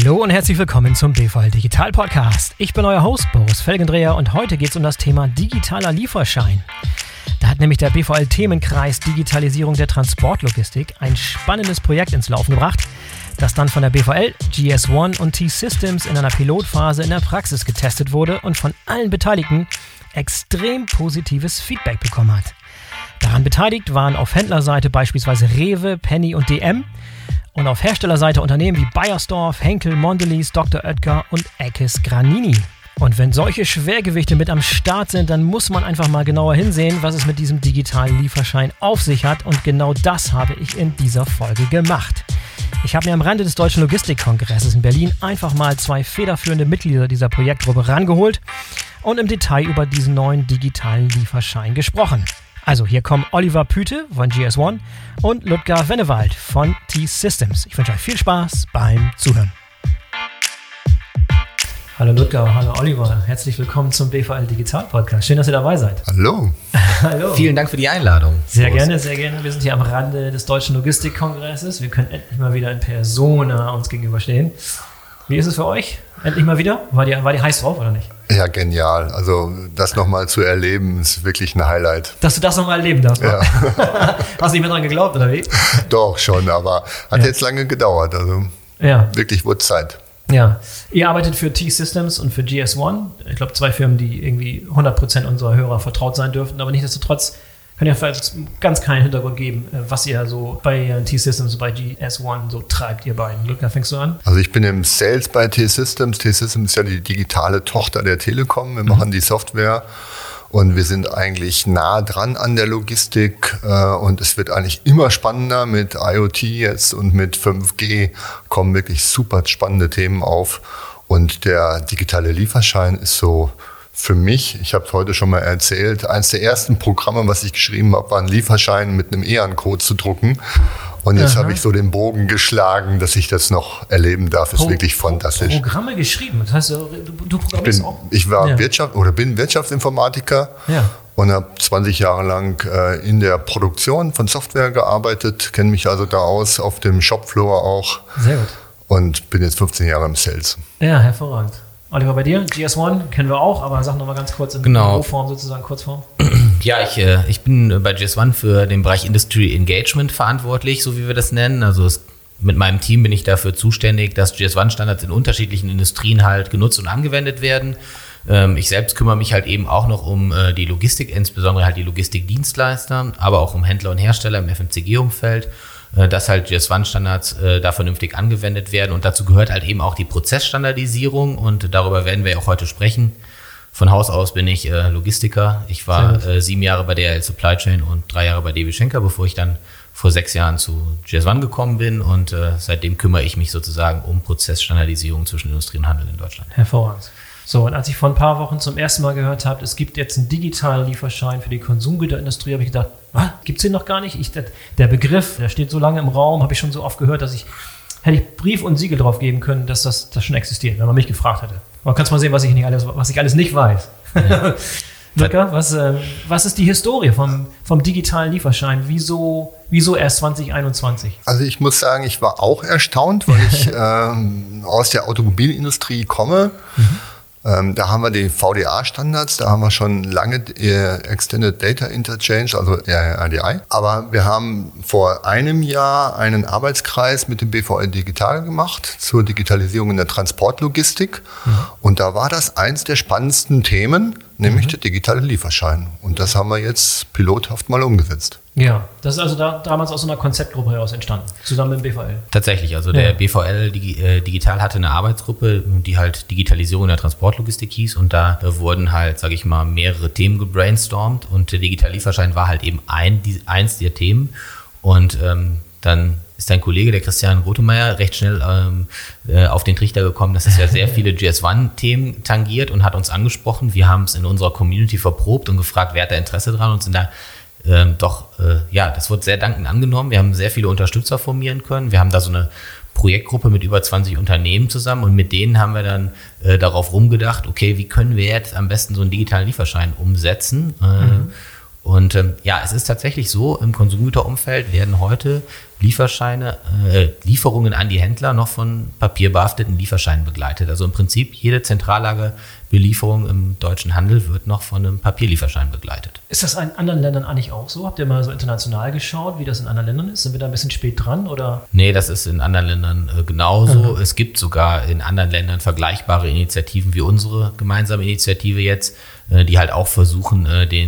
Hallo und herzlich willkommen zum BVL Digital Podcast. Ich bin euer Host Boris Felgendreher und heute geht es um das Thema digitaler Lieferschein. Da hat nämlich der BVL-Themenkreis Digitalisierung der Transportlogistik ein spannendes Projekt ins Laufen gebracht, das dann von der BVL, GS1 und T-Systems in einer Pilotphase in der Praxis getestet wurde und von allen Beteiligten extrem positives Feedback bekommen hat. Daran beteiligt waren auf Händlerseite beispielsweise Rewe, Penny und DM und auf Herstellerseite Unternehmen wie Beiersdorf, Henkel, Mondelez, Dr. Oetker und Eckes Granini. Und wenn solche Schwergewichte mit am Start sind, dann muss man einfach mal genauer hinsehen, was es mit diesem digitalen Lieferschein auf sich hat. Und genau das habe ich in dieser Folge gemacht. Ich habe mir am Rande des Deutschen Logistikkongresses in Berlin einfach mal 2 federführende Mitglieder dieser Projektgruppe rangeholt und im Detail über diesen neuen digitalen Lieferschein gesprochen. Also hier kommen Oliver Püte von GS1 und Ludger Wennewald von T-Systems. Ich wünsche euch viel Spaß beim Zuhören. Hallo Ludger, hallo Oliver, herzlich willkommen zum BVL Digital Podcast. Schön, dass ihr dabei seid. Hallo. Hallo. Vielen Dank für die Einladung. Sehr gerne, sehr gerne. Wir sind hier am Rande des Deutschen Logistikkongresses. Wir können endlich mal wieder in Persona uns gegenüberstehen. Wie ist es für euch? Endlich mal wieder? War die heiß drauf oder nicht? Ja, genial. Also das nochmal zu erleben, ist wirklich ein Highlight. Dass du das nochmal erleben darfst. Ja. Hast du nicht mehr dran geglaubt, oder wie? Doch, schon, aber hat jetzt lange gedauert. Also wirklich wurde Zeit. Ja, ihr arbeitet für T-Systems und für GS1. Ich glaube, 2 Firmen, die irgendwie 100% unserer Hörer vertraut sein dürften. Aber nichtsdestotrotz könnt ihr vielleicht ganz keinen Hintergrund geben, was ihr so bei T-Systems und bei GS1 so treibt, ihr beiden. Ludger, fängst du an? Also ich bin im Sales bei T-Systems. T-Systems ist ja die digitale Tochter der Telekom. Wir machen die Software. Und wir sind eigentlich nah dran an der Logistik und es wird eigentlich immer spannender mit IoT jetzt und mit 5G kommen wirklich super spannende Themen auf. Und der digitale Lieferschein ist so für mich, ich habe es heute schon mal erzählt, eines der ersten Programme, was ich geschrieben habe, war ein Lieferschein mit einem EAN-Code zu drucken. Und jetzt habe ich so den Bogen geschlagen, dass ich das noch erleben darf. Ist wirklich fantastisch. Programme geschrieben? Das heißt, du programmierst auch? Ich war bin Wirtschaftsinformatiker und habe 20 Jahre lang in der Produktion von Software gearbeitet. Kenne mich also da aus, auf dem Shopfloor auch. Sehr gut. Und bin jetzt 15 Jahre im Sales. Ja, hervorragend. Oliver, bei dir? GS1 kennen wir auch, aber sag noch mal ganz kurz in Rohform sozusagen, Kurzform. Ja, ich bin bei GS1 für den Bereich Industry Engagement verantwortlich, so wie wir das nennen. Also mit meinem Team bin ich dafür zuständig, dass GS1-Standards in unterschiedlichen Industrien halt genutzt und angewendet werden. Ich selbst kümmere mich halt eben auch noch um die Logistik, insbesondere halt die Logistikdienstleister, aber auch um Händler und Hersteller im FMCG-Umfeld, dass halt GS1-Standards da vernünftig angewendet werden. Und dazu gehört halt eben auch die Prozessstandardisierung und darüber werden wir auch heute sprechen. Von Haus aus bin ich Logistiker. Ich war 7 Jahre bei DHL Supply Chain und 3 Jahre bei DB Schenker, bevor ich dann vor 6 Jahren zu GS1 gekommen bin. Und seitdem kümmere ich mich sozusagen um Prozessstandardisierung zwischen Industrie und Handel in Deutschland. Hervorragend. So, und als ich vor ein paar Wochen zum ersten Mal gehört habe, es gibt jetzt einen digitalen Lieferschein für die Konsumgüterindustrie, habe ich gedacht, was? Gibt es den noch gar nicht? Der Begriff, der steht so lange im Raum, habe ich schon so oft gehört, dass hätte ich Brief und Siegel drauf geben können, dass das schon existiert, wenn man mich gefragt hätte. Man kann mal sehen, was ich alles nicht weiß. Ja. Ludger, was ist die Historie vom digitalen Lieferschein? Wieso erst 2021? Also ich muss sagen, ich war auch erstaunt, weil ich aus der Automobilindustrie komme. Da haben wir die VDA-Standards, da haben wir schon lange Extended Data Interchange, also RDI. Aber wir haben vor einem Jahr einen Arbeitskreis mit dem BVL Digital gemacht zur Digitalisierung in der Transportlogistik. Und da war das eins der spannendsten Themen, nämlich der digitale Lieferschein. Und das haben wir jetzt pilothaft mal umgesetzt. Ja, das ist also damals aus so einer Konzeptgruppe heraus entstanden, zusammen mit dem BVL. Tatsächlich, also der BVL Digital hatte eine Arbeitsgruppe, die halt Digitalisierung in der Transportlogistik hieß und da wurden halt, sage ich mal, mehrere Themen gebrainstormt und der digitale Lieferschein war halt eben eins der Themen und dann ist dein Kollege, der Christian Rotemeyer, recht schnell auf den Trichter gekommen, dass es ja sehr viele GS1-Themen tangiert und hat uns angesprochen. Wir haben es in unserer Community verprobt und gefragt, wer hat da Interesse dran und sind da das wurde sehr dankend angenommen. Wir haben sehr viele Unterstützer formieren können. Wir haben da so eine Projektgruppe mit über 20 Unternehmen zusammen und mit denen haben wir dann darauf rumgedacht, okay, wie können wir jetzt am besten so einen digitalen Lieferschein umsetzen? Und es ist tatsächlich so, im Konsumgüterumfeld werden heute Lieferungen an die Händler noch von papierbehafteten Lieferscheinen begleitet. Also im Prinzip jede Zentrallagebelieferung im deutschen Handel wird noch von einem Papierlieferschein begleitet. Ist das in anderen Ländern eigentlich auch so? Habt ihr mal so international geschaut, wie das in anderen Ländern ist? Sind wir da ein bisschen spät dran? Oder? Nee, das ist in anderen Ländern genauso. Es gibt sogar in anderen Ländern vergleichbare Initiativen wie unsere gemeinsame Initiative jetzt, die halt auch versuchen,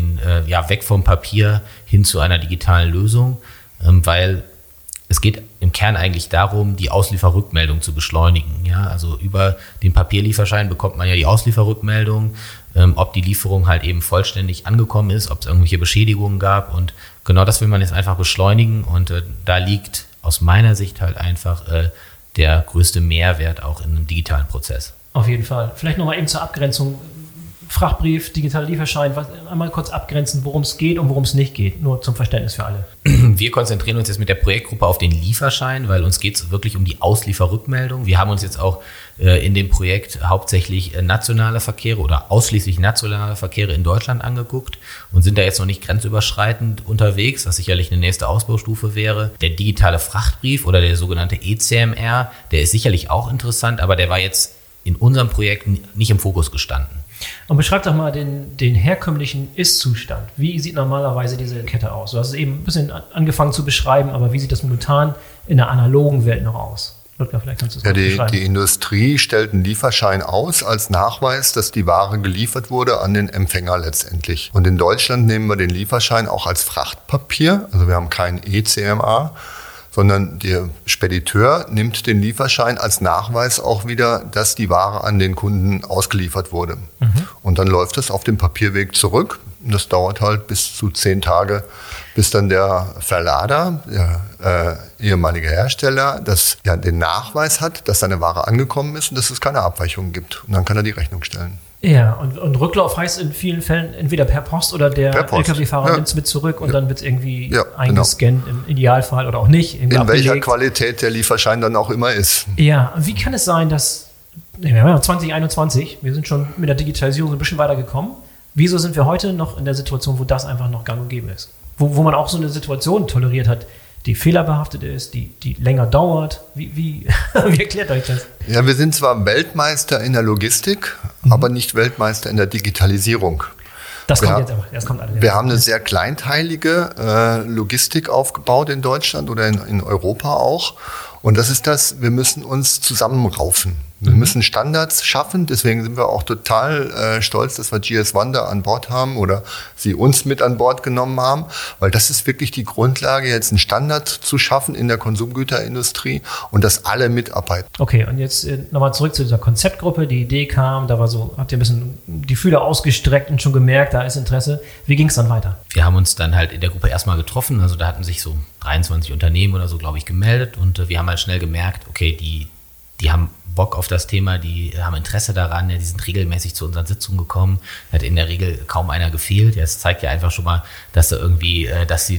weg vom Papier hin zu einer digitalen Lösung, weil es geht im Kern eigentlich darum, die Auslieferrückmeldung zu beschleunigen. Ja? Also über den Papierlieferschein bekommt man ja die Auslieferrückmeldung, ob die Lieferung halt eben vollständig angekommen ist, ob es irgendwelche Beschädigungen gab. Und genau das will man jetzt einfach beschleunigen. Und da liegt aus meiner Sicht halt einfach der größte Mehrwert auch in einem digitalen Prozess. Auf jeden Fall. Vielleicht nochmal eben zur Abgrenzung. Frachtbrief, digitaler Lieferschein, einmal kurz abgrenzen, worum es geht und worum es nicht geht, nur zum Verständnis für alle. Wir konzentrieren uns jetzt mit der Projektgruppe auf den Lieferschein, weil uns geht es wirklich um die Auslieferrückmeldung. Wir haben uns jetzt auch in dem Projekt hauptsächlich nationale Verkehre oder ausschließlich nationale Verkehre in Deutschland angeguckt und sind da jetzt noch nicht grenzüberschreitend unterwegs, was sicherlich eine nächste Ausbaustufe wäre. Der digitale Frachtbrief oder der sogenannte ECMR, der ist sicherlich auch interessant, aber der war jetzt in unserem Projekt nicht im Fokus gestanden. Und beschreib doch mal den herkömmlichen Ist-Zustand. Wie sieht normalerweise diese Kette aus? Du hast es eben ein bisschen angefangen zu beschreiben, aber wie sieht das momentan in der analogen Welt noch aus? Ludger, vielleicht kannst du es mal beschreiben. Die Industrie stellt einen Lieferschein aus als Nachweis, dass die Ware geliefert wurde an den Empfänger letztendlich. Und in Deutschland nehmen wir den Lieferschein auch als Frachtpapier. Also wir haben keinen ECMA, sondern der Spediteur nimmt den Lieferschein als Nachweis auch wieder, dass die Ware an den Kunden ausgeliefert wurde. Und dann läuft es auf dem Papierweg zurück. Und das dauert halt bis zu 10 Tage, bis dann der Verlader, der ehemalige Hersteller, den Nachweis hat, dass seine Ware angekommen ist und dass es keine Abweichungen gibt. Und dann kann er die Rechnung stellen. Ja, und Rücklauf heißt in vielen Fällen entweder per Post oder der LKW-Fahrer nimmt es mit zurück und dann wird es irgendwie eingescannt, im Idealfall oder auch nicht. In welcher Qualität der Lieferschein dann auch immer ist. Ja, und wie kann es sein, dass, wir haben 2021, wir sind schon mit der Digitalisierung ein bisschen weitergekommen. Wieso sind wir heute noch in der Situation, wo das einfach noch gang und gäbe ist? Wo man auch so eine Situation toleriert hat, die fehlerbehaftet ist, die länger dauert. Wie erklärt euch das? Ja, wir sind zwar Weltmeister in der Logistik, aber nicht Weltmeister in der Digitalisierung. Das kommt jetzt aber. Das kommt alles. Wir haben eine sehr kleinteilige Logistik aufgebaut in Deutschland oder in Europa auch. Und das ist wir müssen uns zusammenraufen. Wir müssen Standards schaffen, deswegen sind wir auch total stolz, dass wir GS1 da an Bord haben oder sie uns mit an Bord genommen haben, weil das ist wirklich die Grundlage, jetzt einen Standard zu schaffen in der Konsumgüterindustrie und dass alle mitarbeiten. Okay, und jetzt nochmal zurück zu dieser Konzeptgruppe. Die Idee kam, da war so, habt ihr ein bisschen die Fühler ausgestreckt und schon gemerkt, da ist Interesse. Wie ging es dann weiter? Wir haben uns dann halt in der Gruppe erstmal getroffen, also da hatten sich so 23 Unternehmen oder so, glaube ich, gemeldet und wir haben halt schnell gemerkt, okay, die haben Bock auf das Thema, die haben Interesse daran, die sind regelmäßig zu unseren Sitzungen gekommen, da hat in der Regel kaum einer gefehlt. Ja, das zeigt ja einfach schon mal, dass da irgendwie,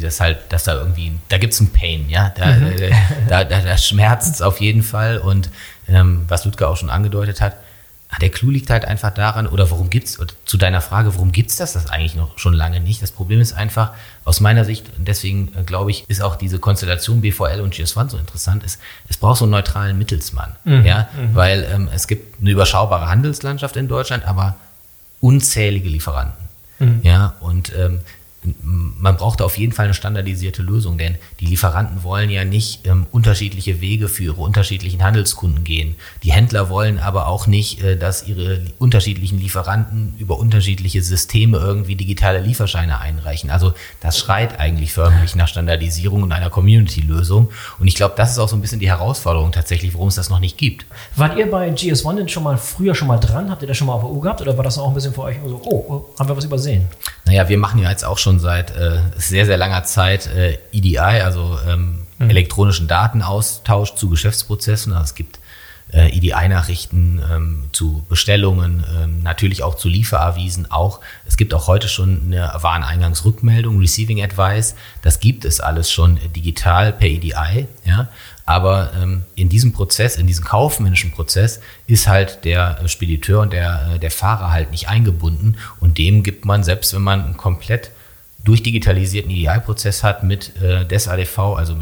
da gibt es einen Pain, ja, da schmerzt es auf jeden Fall und was Ludger auch schon angedeutet hat, der Clou liegt halt einfach daran, oder zu deiner Frage, warum gibt's das eigentlich noch schon lange nicht? Das Problem ist einfach, aus meiner Sicht, und deswegen glaube ich, ist auch diese Konstellation BVL und GS1 so interessant, es braucht so einen neutralen Mittelsmann, weil es gibt eine überschaubare Handelslandschaft in Deutschland, aber unzählige Lieferanten, ja, und man braucht auf jeden Fall eine standardisierte Lösung, denn die Lieferanten wollen ja nicht unterschiedliche Wege für ihre unterschiedlichen Handelskunden gehen. Die Händler wollen aber auch nicht, dass ihre unterschiedlichen Lieferanten über unterschiedliche Systeme irgendwie digitale Lieferscheine einreichen. Also das schreit eigentlich förmlich nach Standardisierung und einer Community-Lösung. Und ich glaube, das ist auch so ein bisschen die Herausforderung tatsächlich, warum es das noch nicht gibt. Wart ihr bei GS1 denn früher schon mal dran? Habt ihr das schon mal auf der Uhr gehabt? Oder war das auch ein bisschen für euch so, haben wir was übersehen? Naja, wir machen ja jetzt auch schon seit sehr, sehr langer Zeit EDI, also elektronischen Datenaustausch zu Geschäftsprozessen. Also es gibt EDI-Nachrichten zu Bestellungen, natürlich auch zu Lieferavisen auch. Es gibt auch heute schon eine Wareneingangsrückmeldung, Receiving Advice. Das gibt es alles schon digital per EDI, ja. Aber in diesem Prozess, in diesem kaufmännischen Prozess ist halt der Spediteur und der Fahrer halt nicht eingebunden und dem gibt man, selbst wenn man einen komplett durchdigitalisierten EDI-Prozess hat mit DES ADV, also mit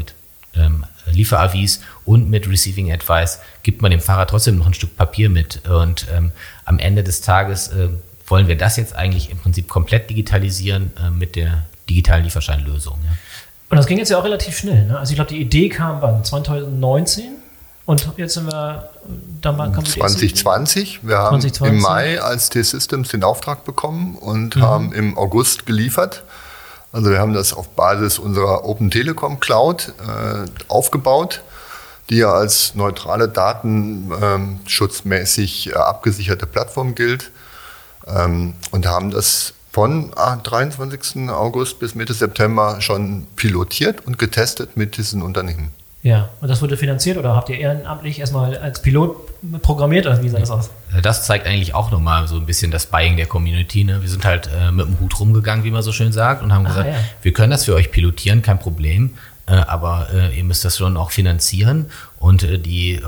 Lieferavis und mit Receiving Advice gibt man dem Fahrer trotzdem noch ein Stück Papier mit. Und am Ende des Tages wollen wir das jetzt eigentlich im Prinzip komplett digitalisieren mit der digitalen Lieferscheinlösung. Ja. Und das ging jetzt ja auch relativ schnell. Ne? Also ich glaube, die Idee kam wann? 2019? Und jetzt sind wir, dann kam 2020. Wir haben 2020. Im Mai als T-Systems den Auftrag bekommen und haben im August geliefert. Also wir haben das auf Basis unserer Open Telekom Cloud aufgebaut, die ja als neutrale, datenschutzmäßig abgesicherte Plattform gilt, und haben das von 23. August bis Mitte September schon pilotiert und getestet mit diesen Unternehmen. Ja, und das wurde finanziert oder habt ihr ehrenamtlich erstmal als Pilot programmiert oder wie sah das aus? Das zeigt eigentlich auch nochmal so ein bisschen das Buying der Community. Ne? Wir sind halt mit dem Hut rumgegangen, wie man so schön sagt, und haben gesagt, wir können das für euch pilotieren, kein Problem, aber ihr müsst das schon auch finanzieren. Und die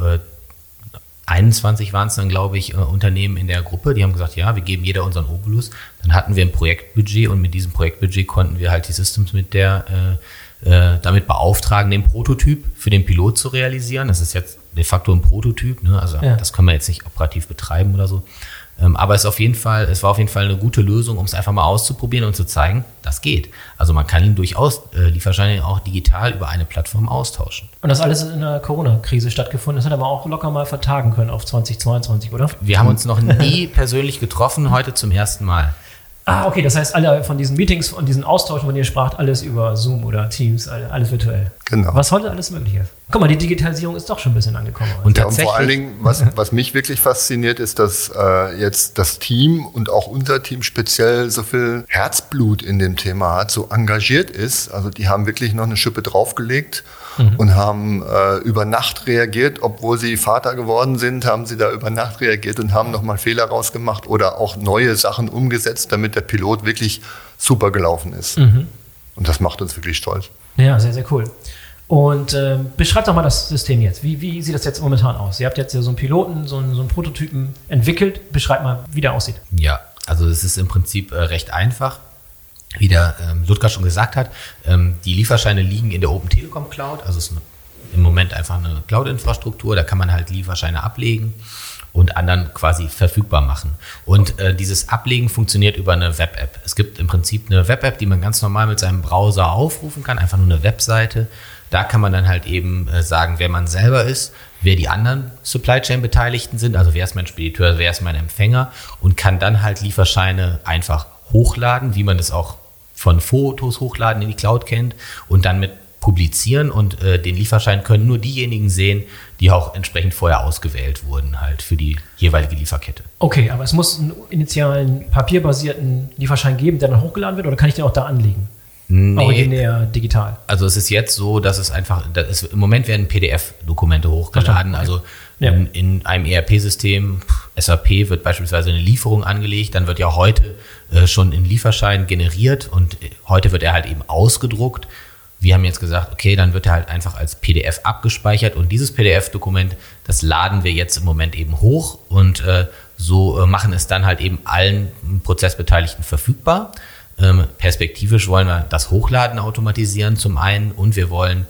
21 waren es dann, glaube ich, Unternehmen in der Gruppe, die haben gesagt, ja, wir geben jeder unseren Obolus. Dann hatten wir ein Projektbudget und mit diesem Projektbudget konnten wir halt die Systems damit beauftragen, den Prototyp für den Pilot zu realisieren. Das ist jetzt de facto ein Prototyp, ne? Also das können wir jetzt nicht operativ betreiben oder so. Aber es war auf jeden Fall eine gute Lösung, um es einfach mal auszuprobieren und zu zeigen, das geht. Also man kann durchaus Lieferscheine auch digital über eine Plattform austauschen. Und das alles in der Corona-Krise stattgefunden. Das hätte man auch locker mal vertagen können auf 2022, oder? Wir haben uns noch nie persönlich getroffen, heute zum ersten Mal. Ah, okay, das heißt, alle von diesen Meetings und diesen Austauschen, von denen ihr spracht, alles über Zoom oder Teams, alles virtuell. Genau. Was heute alles möglich ist. Guck mal, die Digitalisierung ist doch schon ein bisschen angekommen. Und vor allen Dingen, was mich wirklich fasziniert, ist, dass jetzt das Team und auch unser Team speziell so viel Herzblut in dem Thema hat, so engagiert ist. Also die haben wirklich noch eine Schippe draufgelegt und haben über Nacht reagiert. Obwohl sie Vater geworden sind, haben sie da über Nacht reagiert und haben nochmal Fehler rausgemacht oder auch neue Sachen umgesetzt, damit der Pilot wirklich super gelaufen ist. Und das macht uns wirklich stolz. Ja, sehr, sehr cool. Und beschreibt doch mal das System jetzt. Wie sieht das jetzt momentan aus? Ihr habt jetzt so einen Piloten, so einen Prototypen entwickelt. Beschreibt mal, wie der aussieht. Ja, also es ist im Prinzip recht einfach. Wie der Ludger schon gesagt hat, die Lieferscheine liegen in der Open Telekom Cloud. Also es ist im Moment einfach eine Cloud-Infrastruktur. Da kann man halt Lieferscheine ablegen und anderen quasi verfügbar machen. Und dieses Ablegen funktioniert über eine Web-App. Es gibt im Prinzip eine Web-App, die man ganz normal mit seinem Browser aufrufen kann, einfach nur eine Webseite. Da kann man dann halt eben sagen, wer man selber ist, wer die anderen Supply Chain Beteiligten sind, also wer ist mein Spediteur, wer ist mein Empfänger, und kann dann halt Lieferscheine einfach hochladen, wie man das auch von Fotos hochladen in die Cloud kennt, und dann mit publizieren, und den Lieferschein können nur diejenigen sehen, die auch entsprechend vorher ausgewählt wurden, halt für die jeweilige Lieferkette. Okay, aber es muss einen initialen papierbasierten Lieferschein geben, der dann hochgeladen wird, oder kann ich den auch da anlegen? Nee. Originär digital. Also es ist jetzt so, dass es einfach, im Moment werden PDF-Dokumente hochgeladen. Also in einem ERP-System, SAP, wird beispielsweise eine Lieferung angelegt, dann wird ja heute schon ein Lieferschein generiert und heute wird er halt eben ausgedruckt. Wir haben jetzt gesagt, okay, dann wird er halt einfach als PDF abgespeichert, und dieses PDF-Dokument, das laden wir jetzt im Moment eben hoch, und so machen es dann halt eben allen Prozessbeteiligten verfügbar. Perspektivisch wollen wir das Hochladen automatisieren zum einen, und wir wollen,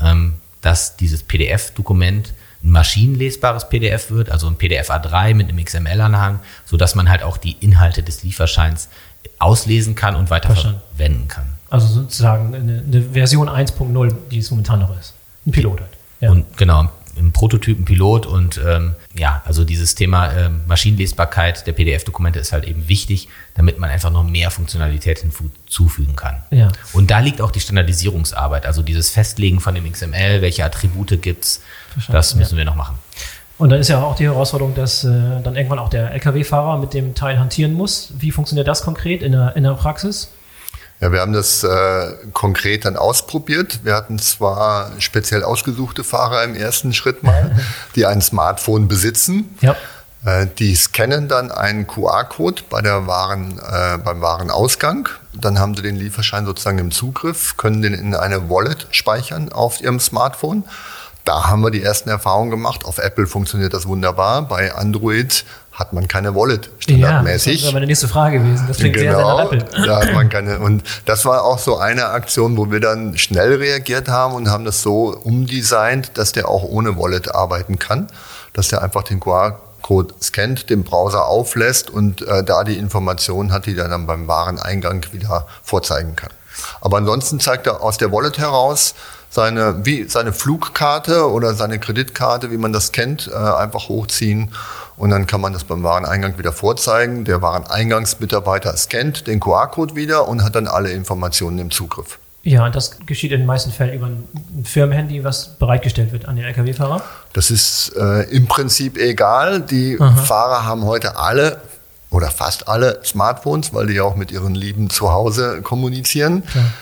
dass dieses PDF-Dokument ein maschinenlesbares PDF wird, also ein PDF A3 mit einem XML-Anhang, sodass man halt auch die Inhalte des Lieferscheins auslesen kann und weiter verwenden kann. Also sozusagen eine Version 1.0, die es momentan noch ist. Ein Pilot halt. Ja. Und genau, im Prototypen Pilot, und also dieses Thema Maschinenlesbarkeit der PDF-Dokumente ist halt eben wichtig, damit man einfach noch mehr Funktionalität hinzufügen kann. Ja. Und da liegt auch die Standardisierungsarbeit, also dieses Festlegen von dem XML, welche Attribute gibt's, das müssen wir noch machen. Und dann ist ja auch die Herausforderung, dass dann irgendwann auch der LKW-Fahrer mit dem Teil hantieren muss. Wie funktioniert das konkret in der Praxis? Ja, wir haben das konkret dann ausprobiert. Wir hatten zwar speziell ausgesuchte Fahrer im ersten Schritt mal, die ein Smartphone besitzen. Ja. Die scannen dann einen QR-Code beim Warenausgang. Dann haben sie den Lieferschein sozusagen im Zugriff, können den in eine Wallet speichern auf ihrem Smartphone. Da haben wir die ersten Erfahrungen gemacht. Auf Apple funktioniert das wunderbar. Bei Android hat man keine Wallet standardmäßig. Das wäre meine nächste Frage gewesen. Das klingt sehr, sehr nach Apple. Da hat man keine. Und das war auch so eine Aktion, wo wir dann schnell reagiert haben und haben das so umdesignt, dass der auch ohne Wallet arbeiten kann, dass der einfach den QR-Code scannt, den Browser auflässt und da die Informationen hat, die er dann beim Wareneingang wieder vorzeigen kann. Aber ansonsten zeigt er aus der Wallet heraus seine Flugkarte oder seine Kreditkarte, wie man das kennt, einfach hochziehen und dann kann man das beim Wareneingang wieder vorzeigen. Der Wareneingangsmitarbeiter scannt den QR-Code wieder und hat dann alle Informationen im Zugriff. Ja, und das geschieht in den meisten Fällen über ein Firmenhandy, was bereitgestellt wird an den Lkw-Fahrer? Das ist im Prinzip egal. Die Fahrer haben heute alle oder fast alle Smartphones, weil die ja auch mit ihren Lieben zu Hause kommunizieren.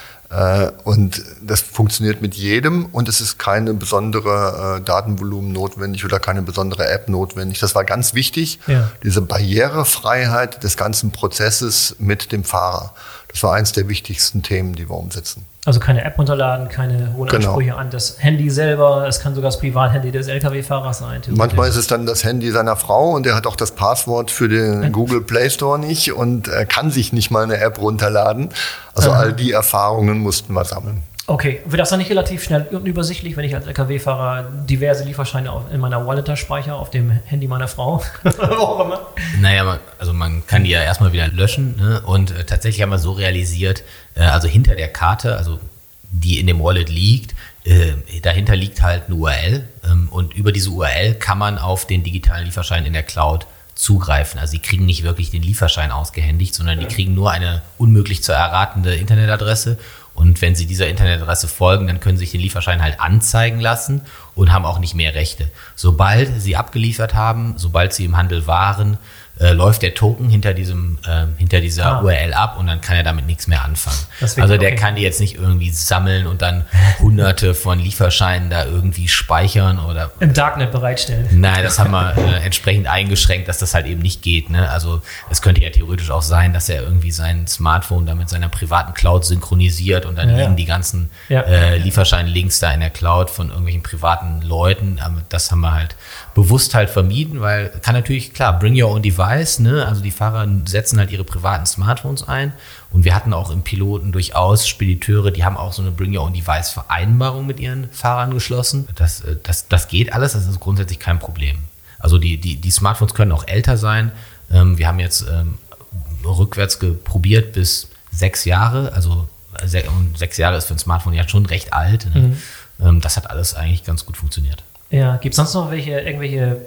Und das funktioniert mit jedem und es ist keine besondere Datenvolumen notwendig oder keine besondere App notwendig. Das war ganz wichtig, diese Barrierefreiheit des ganzen Prozesses mit dem Fahrer. Das war eins der wichtigsten Themen, die wir umsetzen. Also keine App runterladen, keine hohen Ansprüche an das Handy selber. Es kann sogar das Privathandy des Lkw-Fahrers sein. Manchmal ist es dann das Handy seiner Frau und der hat auch das Passwort für den Google Play Store nicht und er kann sich nicht mal eine App runterladen. Also all die Erfahrungen mussten wir sammeln. Okay, wird das dann nicht relativ schnell und übersichtlich, wenn ich als Lkw-Fahrer diverse Lieferscheine in meiner Wallet speichere, auf dem Handy meiner Frau? Wo auch immer? Naja, also man kann die ja erstmal wieder löschen, ne? Und tatsächlich haben wir so realisiert, also hinter der Karte, also die in dem Wallet liegt, dahinter liegt halt eine URL und über diese URL kann man auf den digitalen Lieferschein in der Cloud zugreifen. Also die kriegen nicht wirklich den Lieferschein ausgehändigt, sondern die kriegen nur eine unmöglich zu erratende Internetadresse. Und wenn Sie dieser Internetadresse folgen, dann können Sie sich den Lieferschein halt anzeigen lassen und haben auch nicht mehr Rechte. Sobald Sie abgeliefert haben, sobald Sie im Handel waren, läuft der Token hinter dieser URL ab und dann kann er damit nichts mehr anfangen. Also der kann die jetzt nicht irgendwie sammeln und dann hunderte von Lieferscheinen da irgendwie speichern oder im Darknet bereitstellen. Nein, das haben wir entsprechend eingeschränkt, dass das halt eben nicht geht. Ne? Also es könnte ja theoretisch auch sein, dass er irgendwie sein Smartphone da mit seiner privaten Cloud synchronisiert und dann liegen die ganzen Lieferschein-Links da in der Cloud von irgendwelchen privaten Leuten. Aber das haben wir halt bewusst halt vermieden, weil kann natürlich, klar, bring your own device, ne? Also die Fahrer setzen halt ihre privaten Smartphones ein und wir hatten auch im Piloten durchaus Spediteure, die haben auch so eine bring your own device Vereinbarung mit ihren Fahrern geschlossen. Das geht alles, das ist grundsätzlich kein Problem. Also die Smartphones können auch älter sein. Wir haben jetzt rückwärts probiert bis 6 Jahre, also 6 Jahre ist für ein Smartphone ja schon recht alt. Ne? Das hat alles eigentlich ganz gut funktioniert. Ja, gibt es sonst noch irgendwelche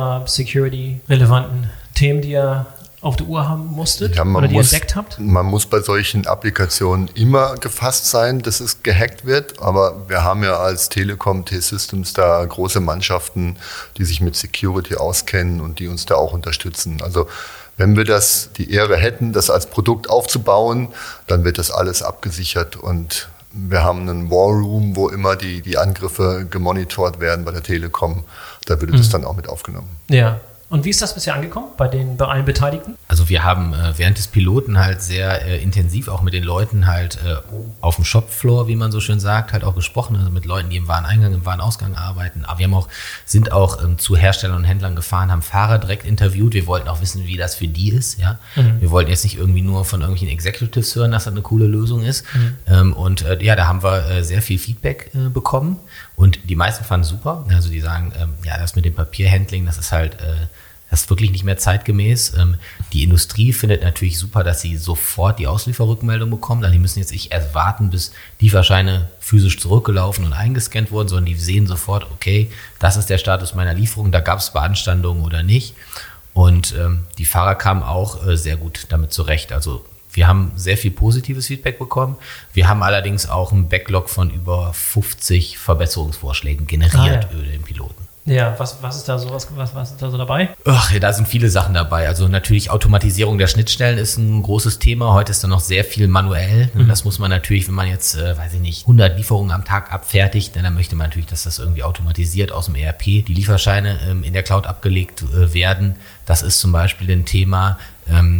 Cyber-Security-relevanten Themen, die ihr auf der Uhr haben musstet oder die ihr entdeckt habt? Man muss bei solchen Applikationen immer gefasst sein, dass es gehackt wird. Aber wir haben ja als Telekom T-Systems da große Mannschaften, die sich mit Security auskennen und die uns da auch unterstützen. Also wenn wir die Ehre hätten, das als Produkt aufzubauen, dann wird das alles abgesichert und wir haben einen War Room, wo immer die Angriffe gemonitort werden bei der Telekom. Da würde das dann auch mit aufgenommen. Ja. Und wie ist das bisher angekommen bei allen Beteiligten? Also wir haben während des Piloten halt sehr intensiv auch mit den Leuten halt auf dem Shopfloor, wie man so schön sagt, halt auch gesprochen, also mit Leuten, die im Wareneingang, im Warenausgang arbeiten. Aber wir sind auch zu Herstellern und Händlern gefahren, haben Fahrer direkt interviewt. Wir wollten auch wissen, wie das für die ist. Ja? Wir wollten jetzt nicht irgendwie nur von irgendwelchen Executives hören, dass das eine coole Lösung ist. Da haben wir sehr viel Feedback bekommen und die meisten fanden es super. Also die sagen, das mit dem Papierhandling, das ist halt das ist wirklich nicht mehr zeitgemäß. Die Industrie findet natürlich super, dass sie sofort die Auslieferrückmeldung bekommen. Also die müssen jetzt nicht erst warten, bis Lieferscheine physisch zurückgelaufen und eingescannt wurden, sondern die sehen sofort, okay, das ist der Status meiner Lieferung, da gab es Beanstandungen oder nicht. Und die Fahrer kamen auch sehr gut damit zurecht. Also wir haben sehr viel positives Feedback bekommen. Wir haben allerdings auch einen Backlog von über 50 Verbesserungsvorschlägen generiert über den Piloten. Ja, was ist da so dabei? Ach, ja, da sind viele Sachen dabei. Also natürlich Automatisierung der Schnittstellen ist ein großes Thema. Heute ist da noch sehr viel manuell. Das muss man natürlich, wenn man jetzt, 100 Lieferungen am Tag abfertigt, dann möchte man natürlich, dass das irgendwie automatisiert aus dem ERP die Lieferscheine in der Cloud abgelegt werden. Das ist zum Beispiel ein Thema.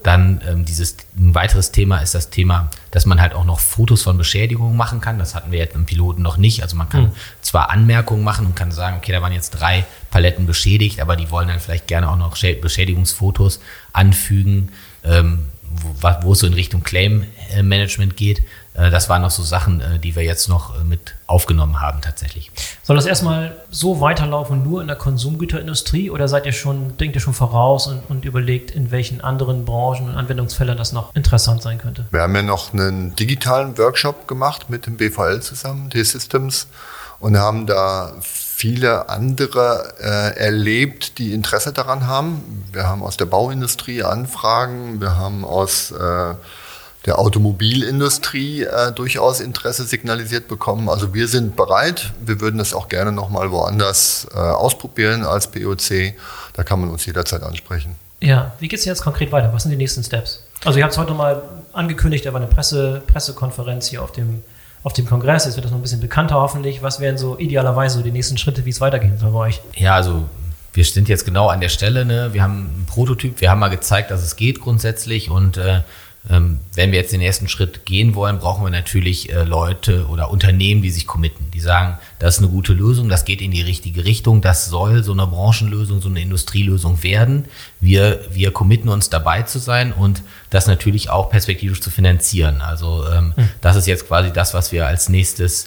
Dann ein weiteres Thema ist das Thema, dass man halt auch noch Fotos von Beschädigungen machen kann. Das hatten wir jetzt im Piloten noch nicht. Also man kann zwar Anmerkungen machen und kann sagen, okay, da waren jetzt 3 Paletten beschädigt, aber die wollen dann vielleicht gerne auch noch Beschädigungsfotos anfügen, wo es so in Richtung Claim-Management geht. Das waren noch so Sachen, die wir jetzt noch mit aufgenommen haben tatsächlich. Soll das erstmal so weiterlaufen, nur in der Konsumgüterindustrie, oder denkt ihr schon voraus und überlegt, in welchen anderen Branchen und Anwendungsfeldern das noch interessant sein könnte? Wir haben ja noch einen digitalen Workshop gemacht mit dem BVL zusammen, T-Systems, und haben da viele andere erlebt, die Interesse daran haben. Wir haben aus der Bauindustrie Anfragen, wir haben aus der Automobilindustrie durchaus Interesse signalisiert bekommen. Also wir sind bereit. Wir würden das auch gerne nochmal woanders ausprobieren als POC. Da kann man uns jederzeit ansprechen. Ja, wie geht es jetzt konkret weiter? Was sind die nächsten Steps? Also ihr habt es heute mal angekündigt, da war eine Pressekonferenz hier auf dem Kongress. Jetzt wird das noch ein bisschen bekannter hoffentlich. Was wären so idealerweise die nächsten Schritte, wie es weitergehen soll bei euch? Ja, also wir sind jetzt genau an der Stelle. Ne? Wir haben einen Prototyp. Wir haben mal gezeigt, dass es geht grundsätzlich, und wenn wir jetzt den ersten Schritt gehen wollen, brauchen wir natürlich Leute oder Unternehmen, die sich committen, die sagen, das ist eine gute Lösung, das geht in die richtige Richtung, das soll so eine Branchenlösung, so eine Industrielösung werden. Wir committen uns dabei zu sein und das natürlich auch perspektivisch zu finanzieren. Also das ist jetzt quasi das, was wir als nächstes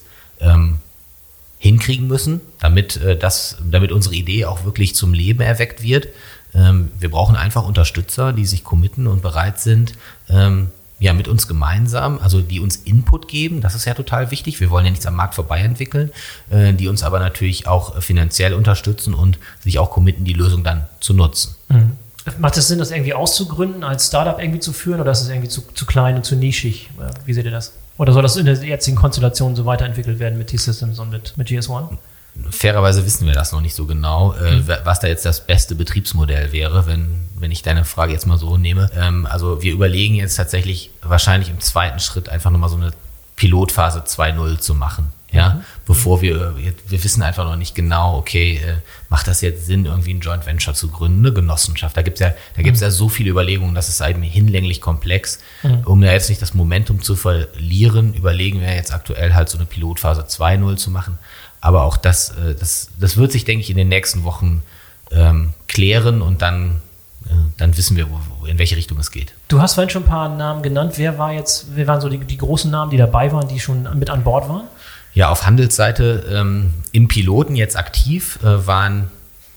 hinkriegen müssen, damit unsere Idee auch wirklich zum Leben erweckt wird. Wir brauchen einfach Unterstützer, die sich committen und bereit sind, mit uns gemeinsam, also die uns Input geben, das ist ja total wichtig. Wir wollen ja nichts am Markt vorbei entwickeln, die uns aber natürlich auch finanziell unterstützen und sich auch committen, die Lösung dann zu nutzen. Mhm. Macht es Sinn, das irgendwie auszugründen, als Startup irgendwie zu führen, oder ist es irgendwie zu klein und zu nischig? Wie seht ihr das? Oder soll das in der jetzigen Konstellation so weiterentwickelt werden mit T-Systems und mit GS1? Fairerweise wissen wir das noch nicht so genau, was da jetzt das beste Betriebsmodell wäre, wenn ich deine Frage jetzt mal so nehme. Also wir überlegen jetzt tatsächlich wahrscheinlich im zweiten Schritt einfach nochmal so eine Pilotphase 2.0 zu machen. Ja, bevor wir wissen einfach noch nicht genau, okay, macht das jetzt Sinn, irgendwie ein Joint Venture zu gründen, eine Genossenschaft? Da gibt's ja so viele Überlegungen, das ist eben hinlänglich komplex. Um da jetzt nicht das Momentum zu verlieren, überlegen wir jetzt aktuell halt so eine Pilotphase 2.0 zu machen. Aber auch das wird sich, denke ich, in den nächsten Wochen klären, und dann wissen wir, in welche Richtung es geht. Du hast vorhin schon ein paar Namen genannt. Wer waren so die großen Namen, die dabei waren, die schon mit an Bord waren? Ja, auf Handelsseite im Piloten jetzt aktiv waren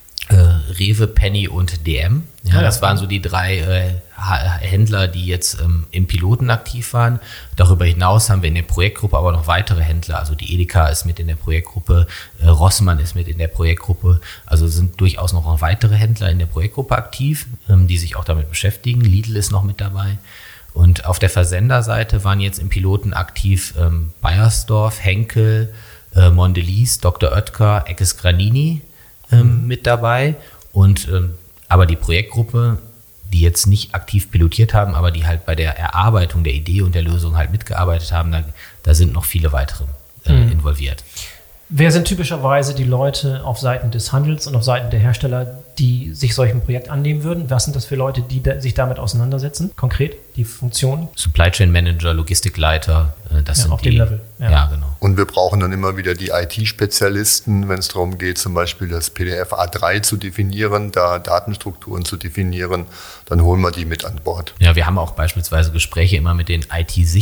Rewe, Penny und DM. Ja, das waren so die 3 Händler, die jetzt im Piloten aktiv waren. Darüber hinaus haben wir in der Projektgruppe aber noch weitere Händler. Also die Edeka ist mit in der Projektgruppe, Rossmann ist mit in der Projektgruppe. Also sind durchaus noch weitere Händler in der Projektgruppe aktiv, die sich auch damit beschäftigen. Lidl ist noch mit dabei. Und auf der Versenderseite waren jetzt im Piloten aktiv Beiersdorf, Henkel, Mondelez, Dr. Oetker, Eckes Granini mit dabei. Und aber die Projektgruppe, die jetzt nicht aktiv pilotiert haben, aber die halt bei der Erarbeitung der Idee und der Lösung halt mitgearbeitet haben, da sind noch viele weitere involviert. Wer sind typischerweise die Leute auf Seiten des Handels und auf Seiten der Hersteller, die sich solchem Projekt annehmen würden? Was sind das für Leute, die sich damit auseinandersetzen? Konkret, die Funktionen? Supply Chain Manager, Logistikleiter, das sind auf dem Level. Ja, genau. Und wir brauchen dann immer wieder die IT-Spezialisten, wenn es darum geht, zum Beispiel das PDF A3 zu definieren, da Datenstrukturen zu definieren, dann holen wir die mit an Bord. Ja, wir haben auch beispielsweise Gespräche immer mit den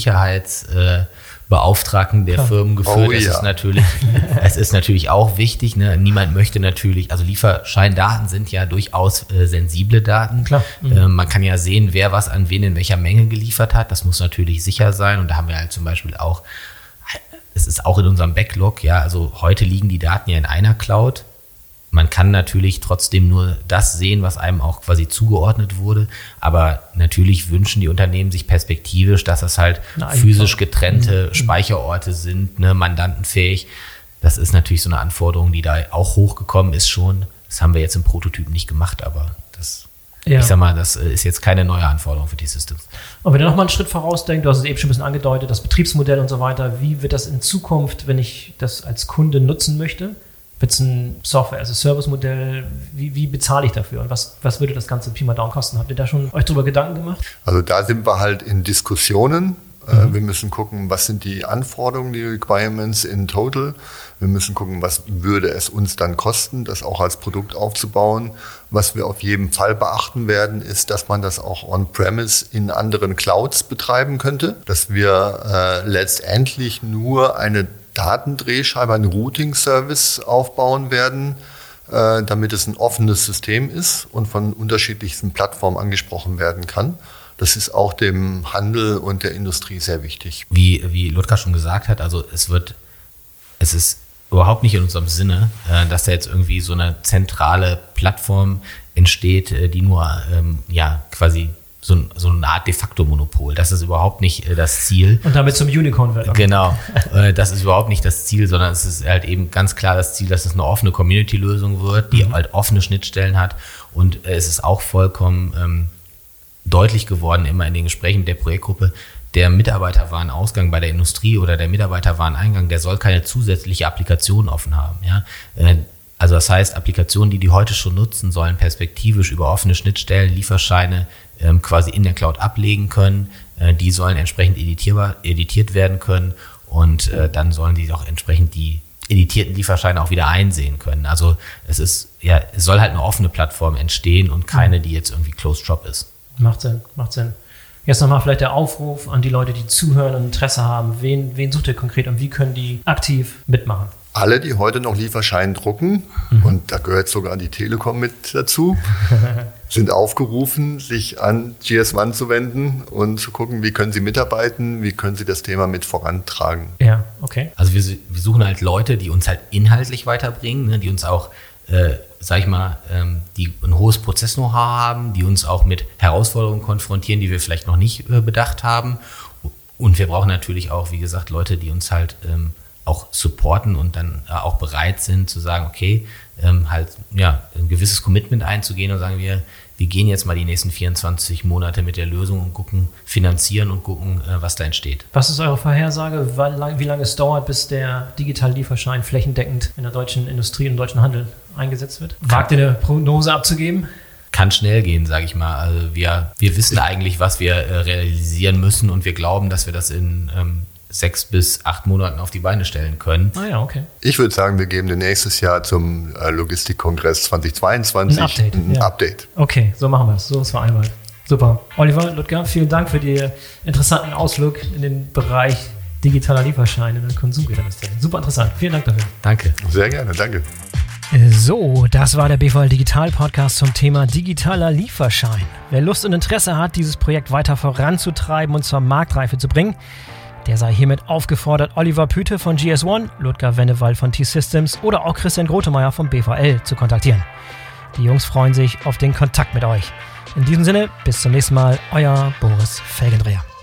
IT-Sicherheitsbeauftragten der Firmen geführt. Es ist natürlich auch wichtig, ne? Niemand möchte natürlich, also Lieferscheindaten sind ja durchaus sensible Daten. Klar. Man kann ja sehen, wer was an wen in welcher Menge geliefert hat. Das muss natürlich sicher sein. Und da haben wir halt zum Beispiel auch, es ist auch in unserem Backlog, ja, also heute liegen die Daten ja in einer Cloud. Man kann natürlich trotzdem nur das sehen, was einem auch quasi zugeordnet wurde. Aber natürlich wünschen die Unternehmen sich perspektivisch, dass das halt physisch getrennte Speicherorte sind, ne, mandantenfähig. Das ist natürlich so eine Anforderung, die da auch hochgekommen ist schon. Das haben wir jetzt im Prototyp nicht gemacht, aber ich sag mal, das ist jetzt keine neue Anforderung für die Systems. Und wenn ihr nochmal einen Schritt vorausdenkt, du hast es eben schon ein bisschen angedeutet, das Betriebsmodell und so weiter, wie wird das in Zukunft, wenn ich das als Kunde nutzen möchte, Wird es ein Software-as-a-Service-Modell? Wie bezahle ich dafür? Und was würde das Ganze Pi mal Daumen kosten? Habt ihr da schon euch drüber Gedanken gemacht? Also da sind wir halt in Diskussionen. Wir müssen gucken, was sind die Anforderungen, die Requirements in total. Wir müssen gucken, was würde es uns dann kosten, das auch als Produkt aufzubauen. Was wir auf jeden Fall beachten werden, ist, dass man das auch on-premise in anderen Clouds betreiben könnte. Dass wir letztendlich nur eine Datendrehscheibe, einen Routing-Service aufbauen werden, damit es ein offenes System ist und von unterschiedlichsten Plattformen angesprochen werden kann. Das ist auch dem Handel und der Industrie sehr wichtig. Wie Ludger schon gesagt hat, also es ist überhaupt nicht in unserem Sinne, dass da jetzt irgendwie so eine zentrale Plattform entsteht, die nur quasi so eine Art de facto Monopol. Das ist überhaupt nicht das Ziel. Und damit zum Unicorn wird. Genau. Das ist überhaupt nicht das Ziel, sondern es ist halt eben ganz klar das Ziel, dass es eine offene Community-Lösung wird, die halt offene Schnittstellen hat. Und es ist auch vollkommen deutlich geworden, immer in den Gesprächen mit der Projektgruppe, der Mitarbeiterwarenausgang bei der Industrie oder der Mitarbeiterwareneingang, der soll keine zusätzliche Applikation offen haben. Ja? Also das heißt, Applikationen, die heute schon nutzen, sollen perspektivisch über offene Schnittstellen, Lieferscheine quasi in der Cloud ablegen können. Die sollen entsprechend editiert werden können und dann sollen die auch entsprechend die editierten Lieferscheine auch wieder einsehen können. Also es soll halt eine offene Plattform entstehen und keine, die jetzt irgendwie Closed Shop ist. Macht Sinn. Jetzt nochmal vielleicht der Aufruf an die Leute, die zuhören und Interesse haben. Wen sucht ihr konkret und wie können die aktiv mitmachen? Alle, die heute noch Lieferscheine drucken, und da gehört sogar die Telekom mit dazu, sind aufgerufen, sich an GS1 zu wenden und zu gucken, wie können sie mitarbeiten, wie können sie das Thema mit vorantragen. Ja, okay. Also wir suchen halt Leute, die uns halt inhaltlich weiterbringen, ne, die uns auch die ein hohes Prozess-Know-how haben, die uns auch mit Herausforderungen konfrontieren, die wir vielleicht noch nicht bedacht haben. Und wir brauchen natürlich auch, wie gesagt, Leute, die uns halt auch supporten und dann auch bereit sind zu sagen, okay, ein gewisses Commitment einzugehen und sagen wir gehen jetzt mal die nächsten 24 Monate mit der Lösung und finanzieren und gucken, was da entsteht. Was ist eure Vorhersage, wie lange es dauert, bis der digitale Lieferschein flächendeckend in der deutschen Industrie und im deutschen Handel eingesetzt wird? Wagt ihr eine Prognose abzugeben? Kann schnell gehen, sage ich mal. Also wir wissen eigentlich, was wir realisieren müssen und wir glauben, dass wir das in 6 bis 8 Monaten auf die Beine stellen können. Ah ja, okay. Ich würde sagen, wir geben nächstes Jahr zum Logistikkongress 2022 ein Update. Okay, so machen wir es. So ist vereinbart. Super. Oliver, Ludger, vielen Dank für den interessanten Ausflug in den Bereich digitaler Lieferscheine in der Konsumgüterindustrie. Super interessant. Vielen Dank dafür. Danke. Sehr gerne, danke. So, das war der BVL Digital Podcast zum Thema digitaler Lieferschein. Wer Lust und Interesse hat, dieses Projekt weiter voranzutreiben und zur Marktreife zu bringen, der sei hiermit aufgefordert, Oliver Püte von GS1, Ludger Wennewald von T-Systems oder auch Christian Grotemeyer vom BVL zu kontaktieren. Die Jungs freuen sich auf den Kontakt mit euch. In diesem Sinne, bis zum nächsten Mal, euer Boris Felgendreher.